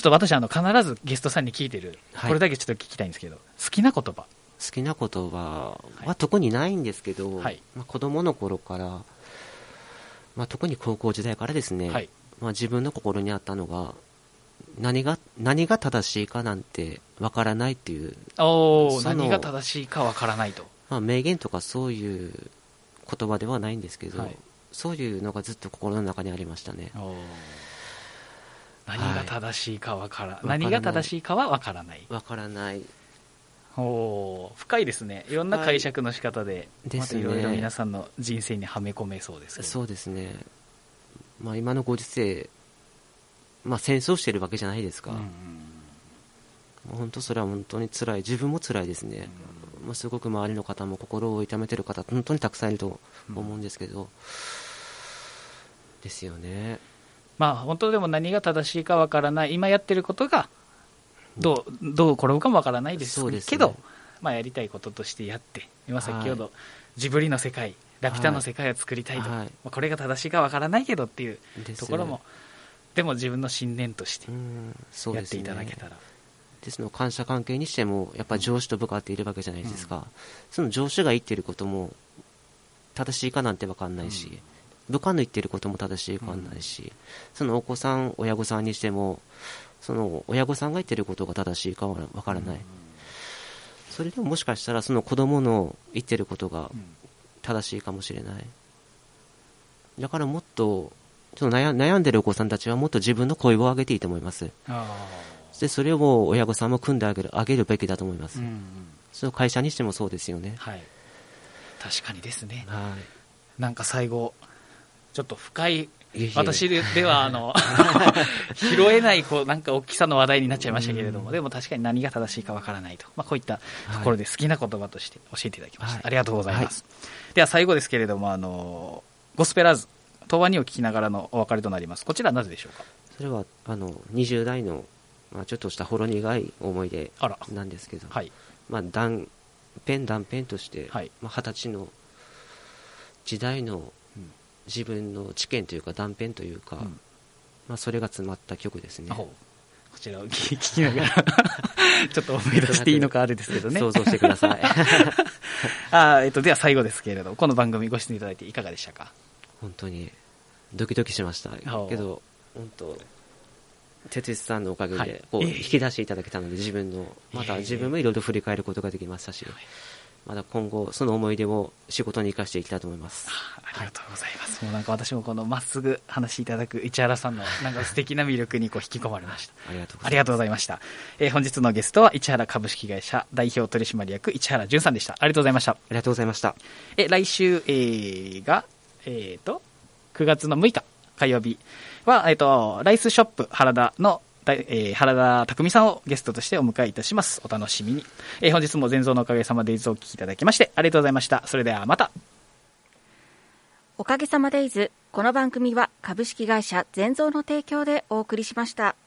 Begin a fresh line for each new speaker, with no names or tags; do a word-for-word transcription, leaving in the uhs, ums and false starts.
と私あの必ずゲストさんに聞いてる、はい、これだけちょっと聞きたいんですけど、好きな言葉
好きな言葉は特にないんですけど、はい、まあ、子供の頃から、まあ、特に高校時代からですね、はい、まあ、自分の心にあったのが何が何が正しいかなんてわからないっていう、
お何が正しいかわからないと、
まあ、名言とかそういう言葉ではないんですけど、はい、そういうのがずっと心の中にありましたね。
お何が正しいかわから、はい、何が正しいかはわからない
わからない
お深いですね。いろんな解釈の仕方で、はい、またいろいろ皆さんの人生にはめ込めそうですけど。
そうですね、まあ、今のご時世、まあ、戦争してるわけじゃないですか、うんうん、もう本当それは本当に辛い、自分も辛いですね、うんまあ、すごく周りの方も心を痛めてる方本当にたくさんいると思うんですけど、うん、ですよね。
まあ本当でも何が正しいかわからない、今やってることがどう、どう転ぶかもわからないですけど、ね、まあ、やりたいこととしてやって、今先ほど、はい、ジブリの世界、ラピュタの世界を作りたいと、はい、まあ、これが正しいかわからないけどっていうところも、でも自分の信念としてやっていただけたら。
ですの感謝関係にしてもやっぱ上司と部下っているわけじゃないですか、うん、その上司が言っていることも正しいかなんて分かんないし、うん、部下の言っていることも正しいか分かんないし、うん、そのお子さん親御さんにしてもその親御さんが言っていることが正しいかは分からない、うん、それでももしかしたらその子供の言っていることが正しいかもしれない。だからもっとちょっと 悩, 悩んでるお子さんたちはもっと自分の声を上げていいと思います。あでそれを親御さんも組んであげ る, あげるべきだと思います、うんうん、その会社にしてもそうですよね、
はい、確かにですね、
はい、
なんか最後ちょっと深い私ではあの拾えないこうなんか大きさの話題になっちゃいましたけれども、でも確かに何が正しいかわからないと、まあ、こういったところで好きな言葉として教えていただきました、はい、ありがとうございます、はい、では最後ですけれども、あのゴスペラーズ東和にを聞きながらのお別れとなります。こちらはなぜでしょうか。
それはあのにじゅう代の、まあ、ちょっとしたほろ苦い思い出なんですけど、はい、まあ、断片断片として、はい、まあ、はたちの時代の自分の知見というか断片というか、うん、まあ、それが詰まった曲ですね。
こちらを聞きながらちょっと思い出していいのかあれですけどね
想像してください
あ、えっと、では最後ですけれど、この番組ご出演いただいていかがでしたか。
本当にドキドキしましたけど、本当哲一さんのおかげでこう、はい、引き出していただけたので、自分のまた自分もいろいろ振り返ることができましたし、まだ今後その思い出を仕事に生かしていきたいと思います。
あ, ありがとうございます、はい、もうなんか私もこのまっすぐ話していただく市原さんのなんか素敵な魅力にこう引き込まれました
ありがとうございます。
ありがとうございました、えー、本日のゲストは市原株式会社代表取締役市原淳さんでした。ありがとうございました。あ
りがとうございました。
え来週、えー、が、えー、とくがつのむいか火曜日は、えー、とライスショップ原田のえー、原田匠さんをゲストとしてお迎えいたします。お楽しみに、えー、本日も全蔵のおかげさまデイズをお聞きいただきましてありがとうございました。それではまた。
おかげさまデイズ、この番組は株式会社全蔵の提供でお送りしました。